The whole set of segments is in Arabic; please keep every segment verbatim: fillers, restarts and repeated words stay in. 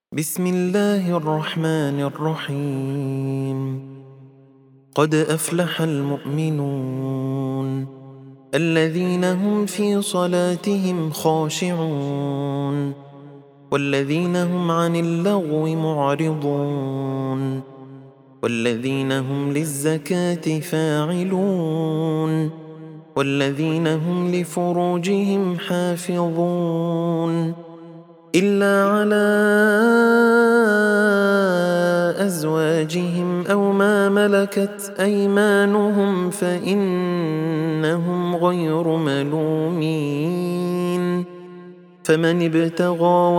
بسم الله الرحمن الرحيم. قد أفلح المؤمنون الذين هم في صلاتهم خاشعون والذين هم عن اللغو معرضون والذين هم للزكاة فاعلون والذين هم لفروجهم حافظون إلا على أزواجهم أو ما ملكت أيمانهم فإنهم غير ملومين فمن ابتغى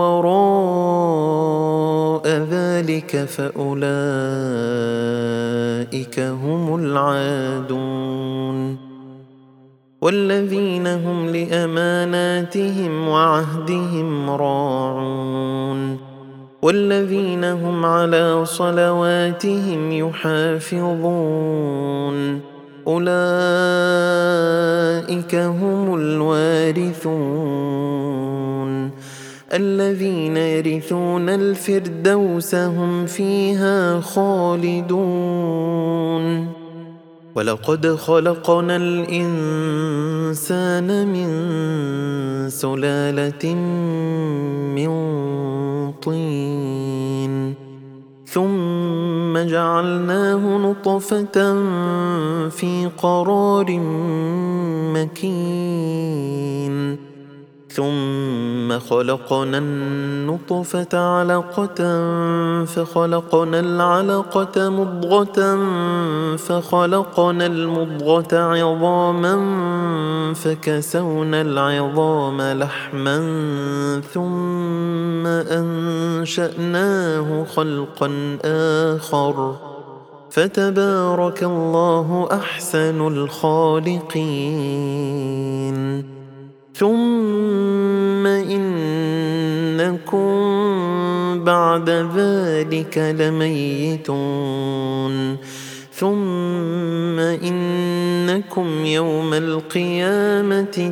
وراء ذلك فأولئك هم العادون والذين هم لأماناتهم وعهدهم راعون والذين هم على صلواتهم يحافظون أولئك هم الوارثون الذين يرثون الفردوس هم فيها خالدون ولقد خلقنا الإنسان من سلالة من طين ثم جعلناه نطفة في قرار مكين ثم خلقنا النطفة علقة فخلقنا العلقة مضغة فخلقنا المضغة عظاما فكسونا العظام لحما ثم أنشأناه خلقا آخر فتبارك الله أحسن الخالقين ثم إنكم بعد ذلك لميتون ثم إنكم يوم القيامة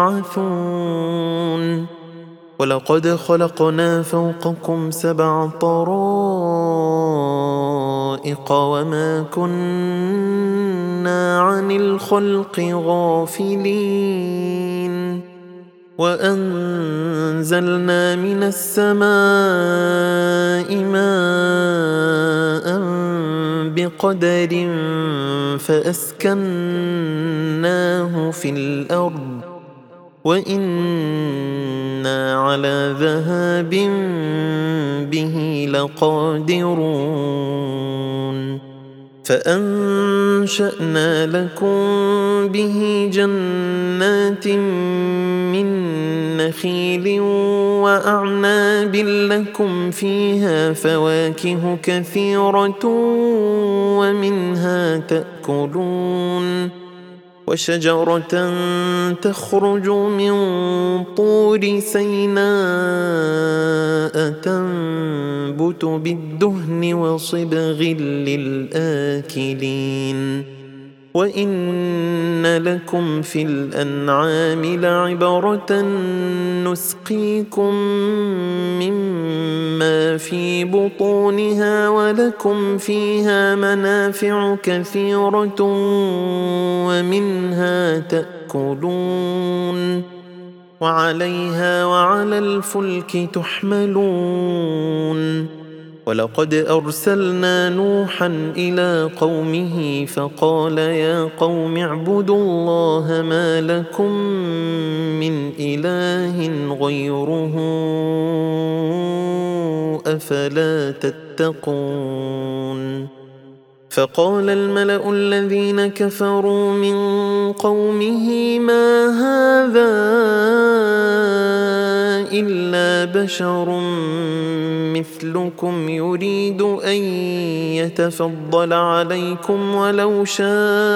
تبعثون ولقد خلقنا فوقكم سبع طرائق وما كنا عن الخلق غافلين وأنزلنا من السماء ماء بقدر فأسكناه في الأرض وإنا على ذهاب به لقادرون فأنشأنا لكم به جنات من نخيل وأعناب لكم فيها فواكه كثيرة ومنها تأكلون وشجرة تخرج من طور سيناء تنبت بالدهن وصبغ للآكلين وإن لكم في الأنعام لعبرة نسقيكم مما في بطونها ولكم فيها منافع كثيرة ومنها تأكلون وعليها وعلى الفلك تحملون ولقد أرسلنا نوحا إلى قومه فقال يا قوم اعبدوا الله ما لكم من إله غيره أفلا تتقون فقال الملأ الذين كفروا من قومه ما هذا إلا بشر مثلكم يريد أن يتفضل عليكم ولو شاء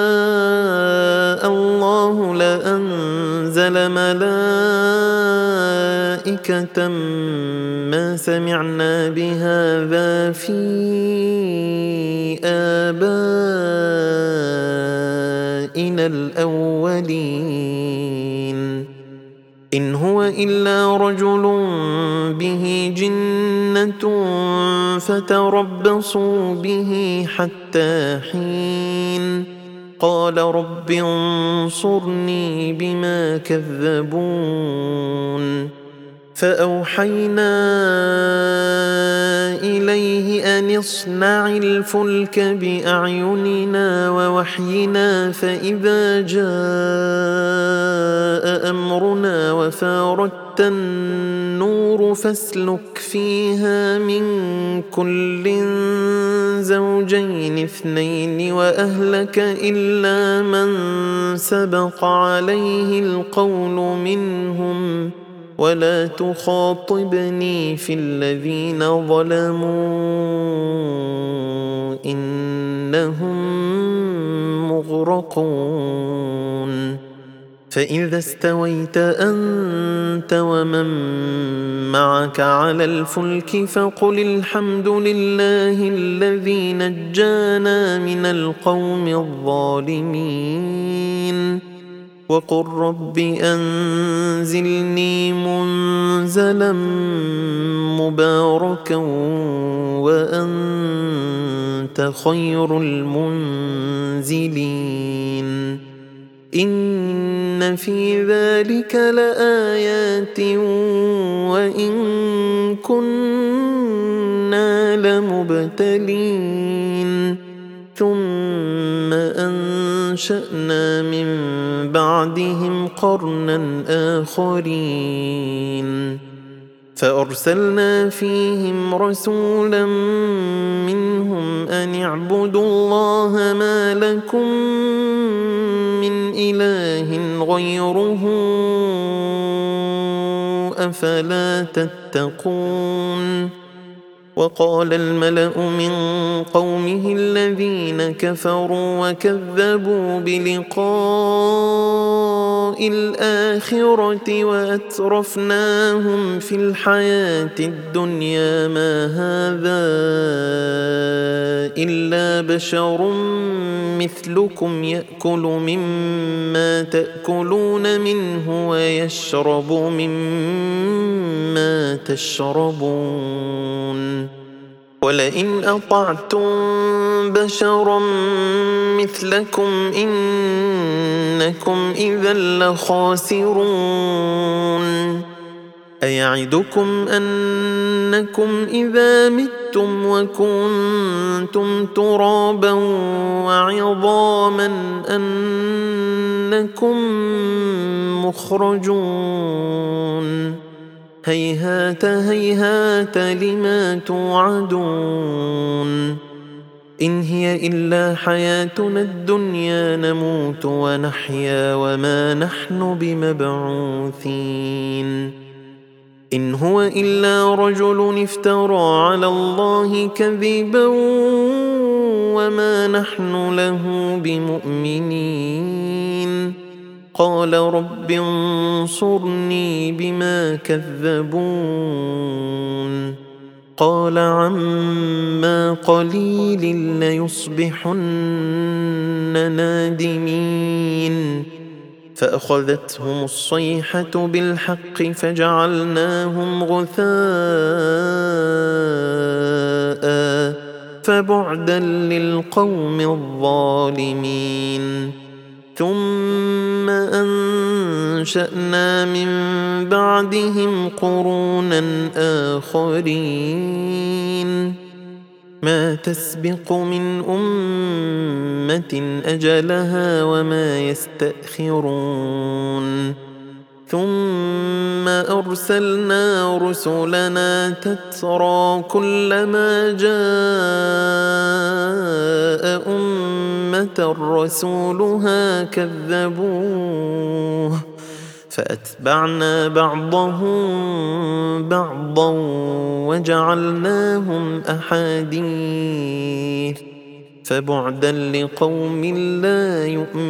الله لأنزل ملائكة ما سمعنا بهذا في آبائنا الأولين إن هو إلا رجل به جنة فتربصوا به حتى حين قال رب انصرني بما كذبون فأوحينا إليه أن اصنع الفلك بأعيننا ووحينا فإذا جاء أمرنا وفاردت النور فاسلك فيها من كل زوجين اثنين وأهلك إلا من سبق عليه القول منهم ولا تخاطبني في الذين ظلموا إنهم مغرقون فإذا استويت أنت ومن معك على الفلك فقل الحمد لله الذي نجانا من القوم الظالمين وقل رب أنزلني منزلا مباركا وأنت خير المنزلين إن في ذلك لآيات وإن كنا لمبتلين ثم أنشأنا من بعدهم قرنا آخرين فأرسلنا فيهم رسولا منهم أن اعبدوا الله ما لكم من إله غيره أفلا تتقون وقال الملأ من قومه الذين كفروا وكذبوا بلقاء الآخرة وأترفناهم في الحياة الدنيا ما هذا إلا بشر مثلكم يأكل مما تأكلون منه ويشرب مما تشربون ولئن أطعتم بشرا مثلكم إنكم إذا لخاسرون أيعدكم أنكم إذا متم وكنتم ترابا وعظاما أنكم مخرجون هيهات هيهات لما توعدون إن هي إلا حياتنا الدنيا نموت ونحيا وما نحن بمبعوثين إن هو إلا رجل افترى على الله كذبا وما نحن له بمؤمنين قال رب انصرني بما كذبون قال عما قليل ليصبحن نادمين فأخذتهم الصيحة بالحق فجعلناهم غثاء فبعدا للقوم الظالمين ثم أنشأنا من بعدهم قرونا آخرين ما تسبق من أمة أجلها وما يستأخرون ثم أرسلنا رسلنا تترى كلما جاء أمة رسولها كذبوه فأتبعنا بعضهم بعضا وجعلناهم أحاديث فبعدا لقوم لا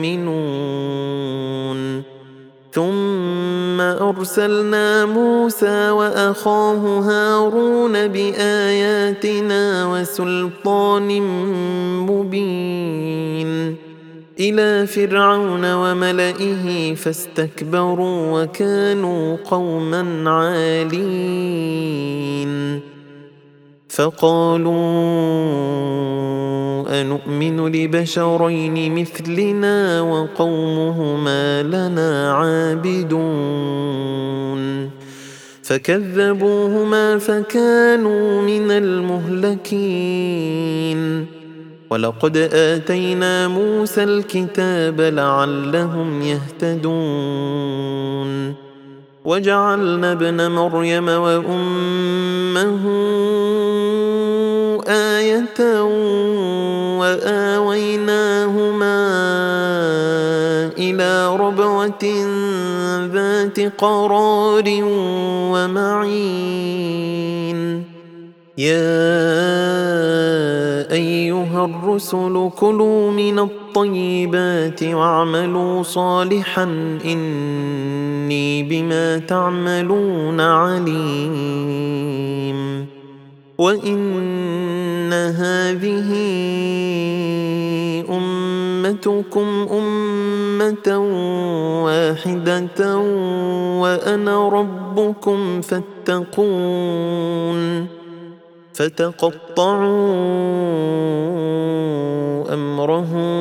يؤمنون ثم أرسلنا موسى وأخاه هارون بآياتنا وسلطان مبين إلى فرعون وملئه فاستكبروا وكانوا قوما عالين فقالوا أنؤمن لبشرين مثلنا وقومهما لنا عابدون فكذبوهما فكانوا من المهلكين ولقد آتينا موسى الكتاب لعلهم يهتدون وجعلنا ابن مريم وأمه آية وآويناهما إلى ربوة ذات قرار ومعين يا أيها الرسل كلوا من الطيبات واعملوا صالحا إني بما تعملون عليم وإن هذه أمتكم أمة واحدة وأنا ربكم فاتقون فتقطعوا أمرهم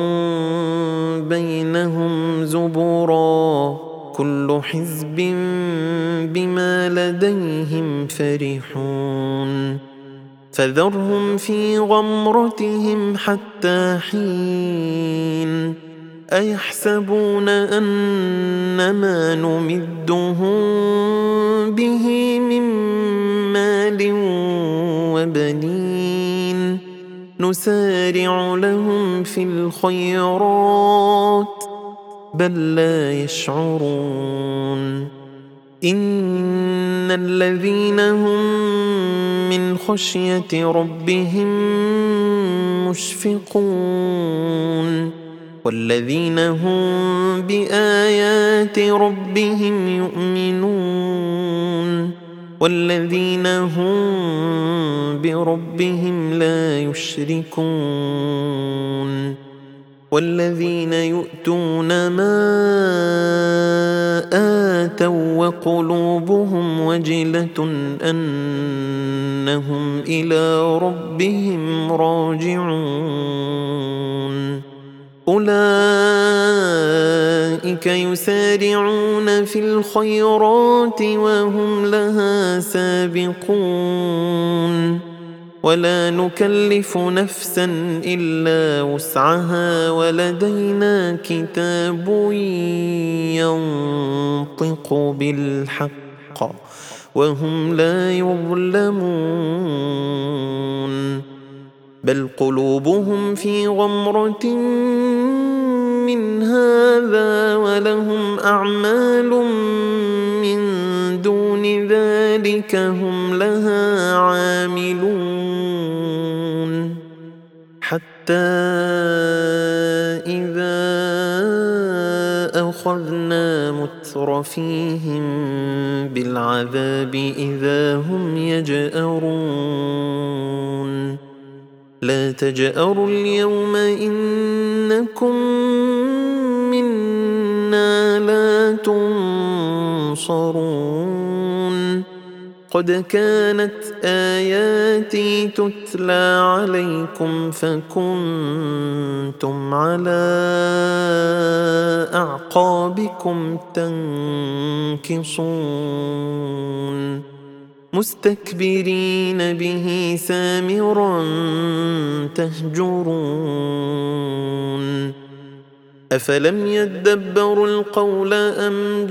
بينهم زبرا كل حزب بما لديهم فرحون فذرهم في غمرتهم حتى حين أيحسبون أنما نمدهم به من مال وبنين نسارع لهم في الخيرات بل لا يشعرون إن الذين هم من خشية ربهم مشفقون والذين هم بآيات ربهم يؤمنون والذين هم بربهم لا يشركون والذين يؤتون ما آتوا وقلوبهم وجلة أنهم إلى ربهم راجعون أولئك يسارعون في الخيرات وهم لها سابقون ولا نكلف نفسا إلا وسعها ولدينا كتاب ينطق بالحق وهم لا يظلمون بل قلوبهم في غمرة من هذا ولهم أعمال من دون ذلك هم لها عاملون حتى إذا أخذنا مترفيهم بالعذاب إذا هم يجأرون لا تجأروا اليوم إنكم منا لا تنصرون قد كانت آياتي تتلى عليكم فكنتم على أعقابكم تنكصون مستكبرين به سامرا تهجرون أفلم يدبروا القول أم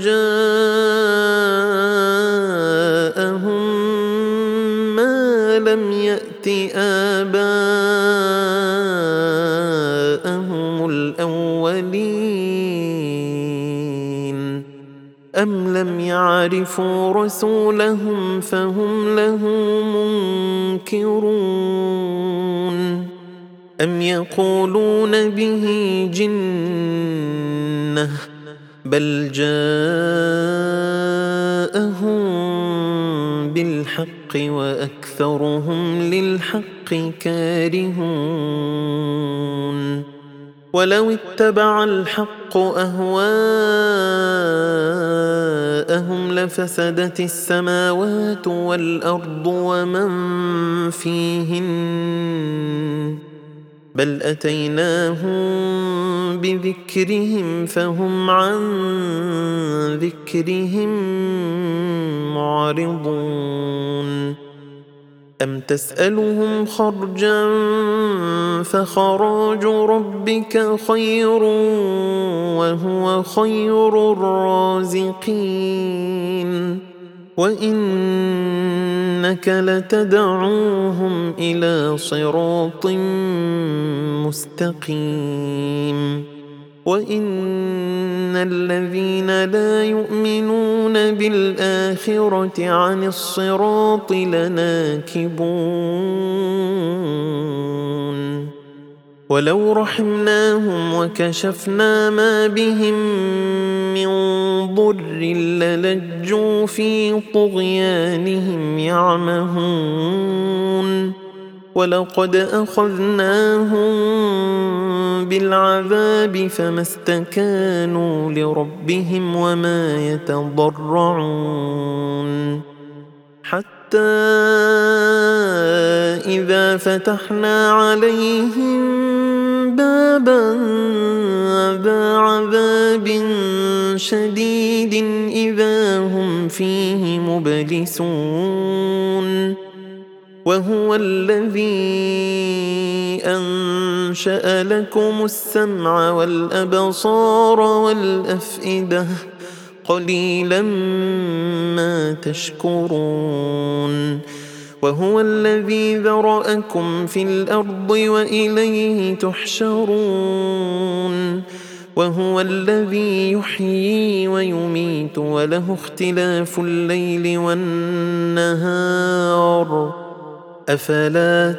جاءهم ما لم يأت آباءهم الأولين أم لم يعرفوا رسولهم فهم له منكرون أم يقولون به جنة بل جاءهم بالحق وأكثرهم للحق كارهون ولو اتبع الحق أهواءهم لفسدت السماوات والأرض ومن فيهن بل أتيناهم بذكرهم فهم عن ذكرهم معرضون أم تسألهم خرجا فخراج ربك خير وهو خير الرازقين وإنك لتدعوهم إلى صراط مستقيم وإن الذين لا يؤمنون بالآخرة عن الصراط لناكبون ولو رحمناهم وكشفنا ما بهم من ضر للجوا في طغيانهم يعمهون ولقد أخذناهم بالعذاب فما استكانوا لربهم وما يتضرعون حتى إذا فتحنا عليهم بابا ذا عذاب شديد إذا هم فيه مبلسون وهو الذي أنشأ لكم السمع والأبصار والأفئدة قليلا ما تشكرون وهو الذي ذرأكم في الأرض وإليه تحشرون وهو الذي يحيي ويميت وله اختلاف الليل والنهار أفلا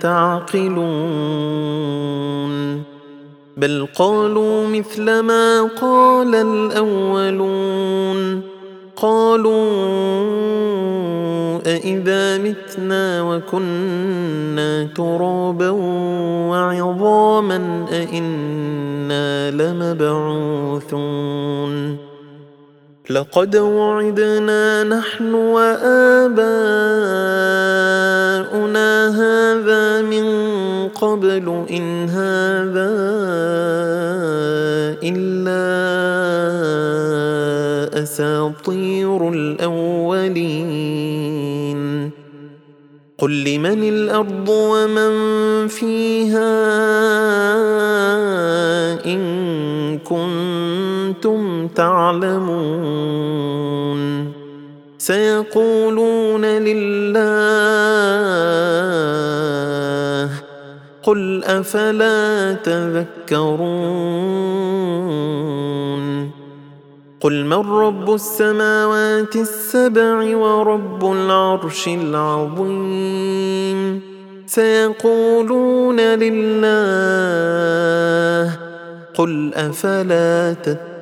تعقلون بل قالوا مثل ما قال الأولون قالوا أإذا متنا وكنا ترابا وعظاما أإنا لمبعوثون لقد وعدنا نحن وآباؤنا هذا من قبل إن هذا إلا أساطير الأولين قل لمن الأرض ومن فيها إن كنتم تعلمون سيقولون لله قل أفلا تذكرون قل من رب السماوات السبع ورب العرش العظيم سيقولون لله قل أفلا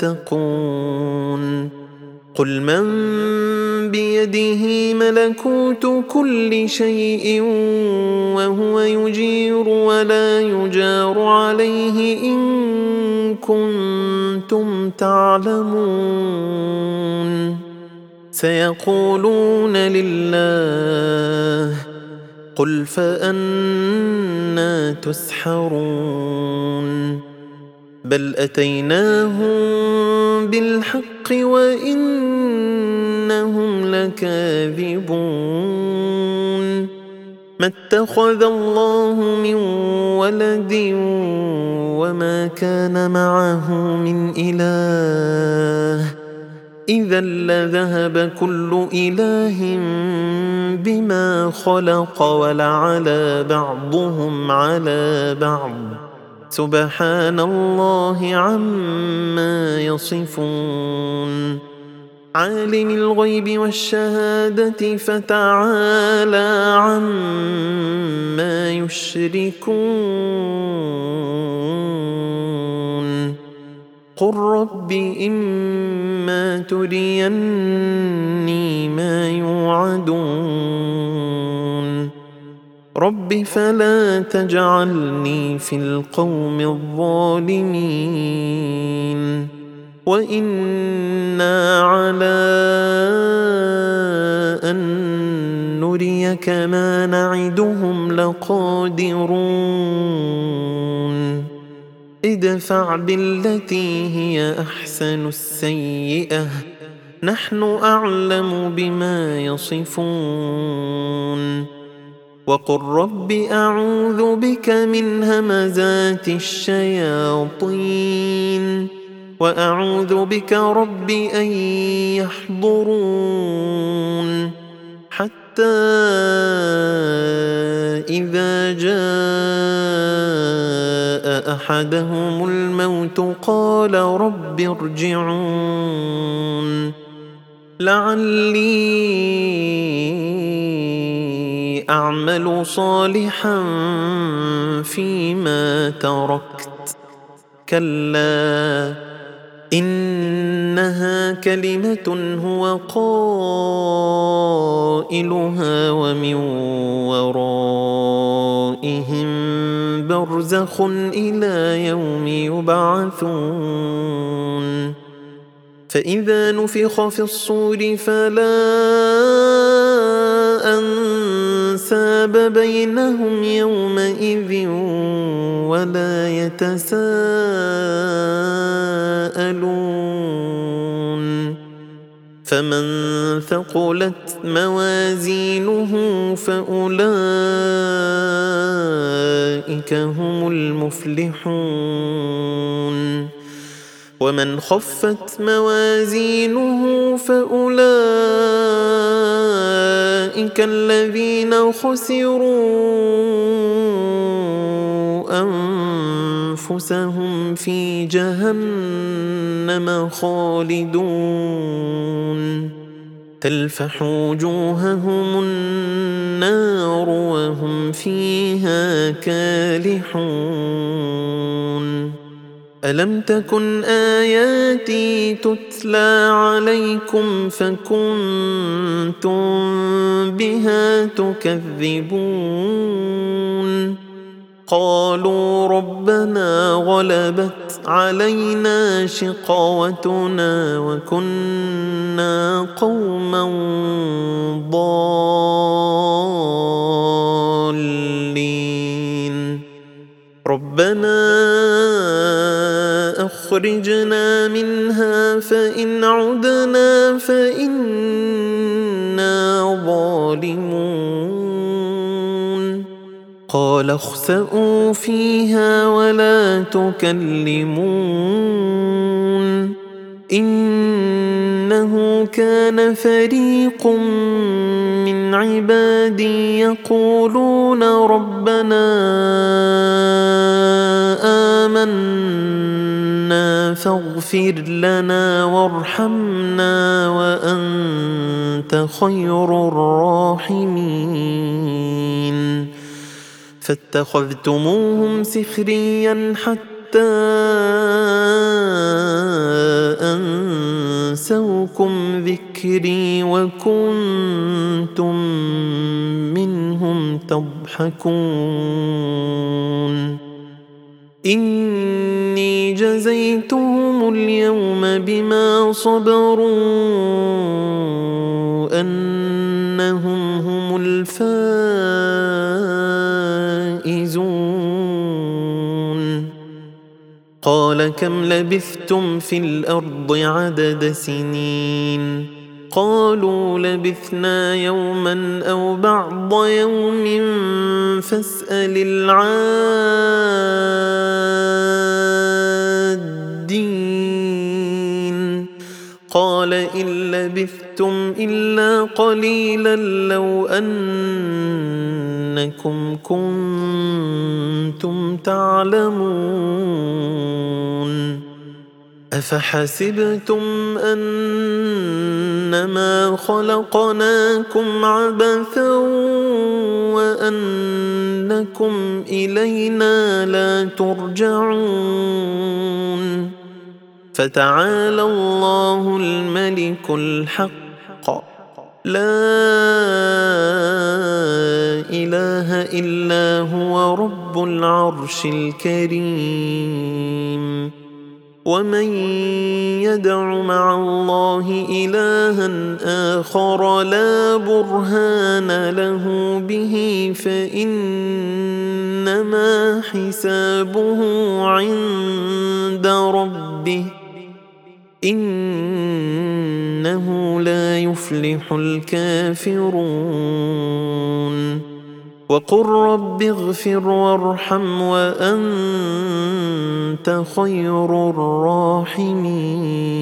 تتقون قل من بيده ملكوت كل شيء وهو يجير ولا يجار عليه إن كنتم تعلمون سيقولون لله قل فأنى تسحرون بل أتيناهم بالحق وإنهم لكاذبون ما اتخذ الله من ولد وما كان معه من إله إذا لذهب كل إله بما خلق ولعلى بعضهم على بعض سبحان الله عما يصفون عالم الغيب والشهادة فتعالى عما يشركون قل رب إما تريني ما يوعدون رب فلا تجعلني في القوم الظالمين وإنا على أن نريك ما نعدهم لقادرون ادفع بالتي هي أحسن السيئة نحن أعلم بما يصفون وقل رب أعوذ بك من همزات الشياطين وأعوذ بك رب أن يحضرون حتى إذا جاء أحدهم الموت قال رب ارجعون لعلي أعمل صالحا فيما تركت كلا إنها كلمة هو قائلها ومن ورائهم برزخ إلى يوم يبعثون فإذا نفخ في الصور فلا أنساب بينهم يومئذ ولا يتساءلون فمن ثقلت موازينه فأولئك هم المفلحون ومن خفت موازينه فأولئك الذين خسروا أنفسهم في جهنم خالدون تلفح وجوههم النار وهم فيها كالحون ألم تكن آياتي تتلى عليكم فكنتم بها تكذبون قالوا ربنا غلبت علينا شقوتنا وكنا قوما ضالين ربنا أخرجنا منها فإن عدنا فإنا ظالمون قال اخسئوا فيها ولا تكلمون إنه كان فريق من عبادي يقولون ربنا آمنا فاغفر لنا وارحمنا وأنت خير الراحمين فاتخذتموهم سخريا حتى أنسوكم ذكري وكنتم منهم تضحكون إني جزيتهم اليوم بما صبروا أنهم هم الفائزون قال كم لبثتم في الأرض عدد سنين قالوا لبثنا يوما أو بعض يوم فاسأل العادين قال إن لبثتم إلا قليلا لو أنكم كنتم تعلمون أفحسبتم أنما خلقناكم عبثا وأنكم إلينا لا ترجعون فتعالى الله الملك الحق لا إله إلا هو رب العرش الكريم. ومن يدع مع الله إلها آخر لا برهان له به فإنما حسابه عند ربه إنه لا يفلح الكافرون. وقل رب اغفر وارحم وأنت خير الراحمين.